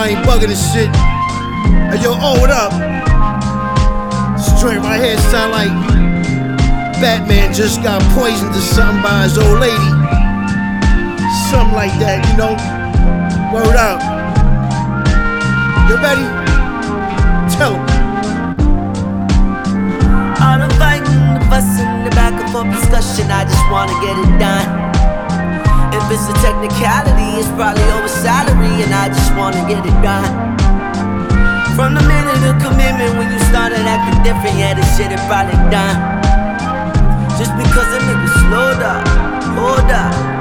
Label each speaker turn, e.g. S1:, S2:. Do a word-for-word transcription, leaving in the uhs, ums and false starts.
S1: I ain't bugging this shit. Hey, yo, oh, what up? This joint right here sound like Batman just got poisoned or something by his old lady. Something like that, you know? Word up. You ready? Tell him.
S2: All the fighting, the fussing, the back and forth discussion, I just wanna get it done. If it's a technicality, it's probably over salary, and I just wanna get it done. From the minute of commitment, when you started acting different, yeah, this shit is probably done. Just because a nigga slowed up, hold up.